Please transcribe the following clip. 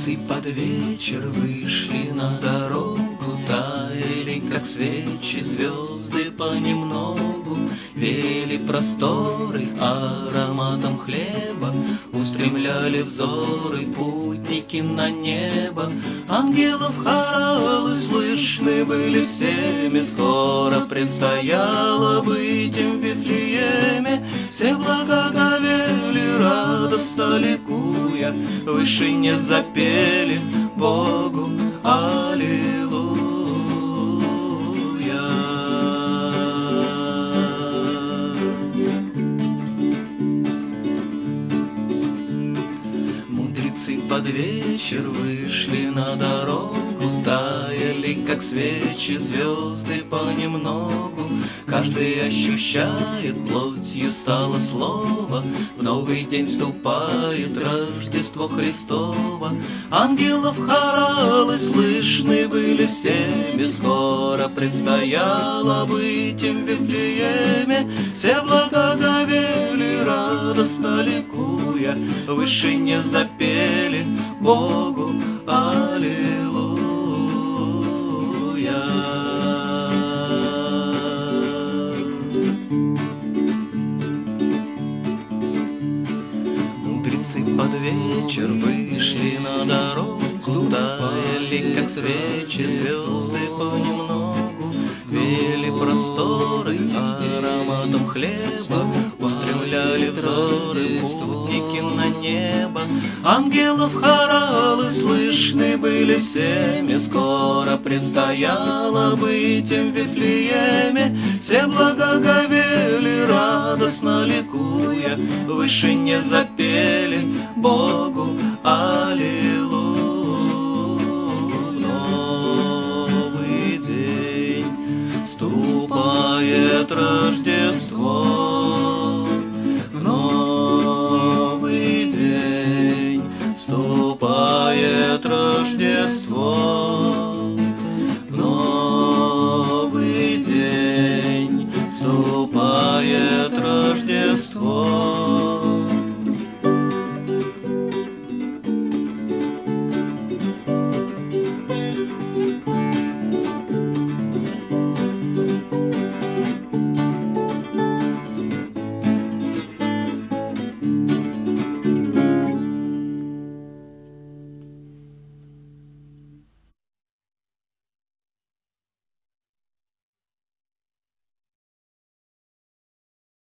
Мудрецы под вечер вышли на дорогу, таяли, как свечи, звезды понемногу, веяли просторы ароматом хлеба, устремляли взоры путники на небо. Ангелов хоралы слышны были всеми, скоро предстояло быть им в Вифлееме. Все благоговели, радостно ликуя, в вышине запели Богу аллилуйя. Мудрецы под вечер вышли на дорогу, таяли, как свечи, звезды понемногу. Каждый ощущает, плотью стало слово, в новый день вступает Рождество Христово. Ангелов хоралы слышны были всеми, скоро предстояло быть им в Вифлееме. Все благоговели, радостно ликуя, в вышине запели Богу аллилуйя. Под вечер вышли на дорогу, таяли, как свечи, звезды понемногу, веяли просторы ароматом хлеба, устремляли взоры путники на небо. Ангелов хоралы слышны были всеми, скоро предстояло быть им в Вифлееме. Все благоговели, радостно ликуя, в вышине запели Богу аллилуйя.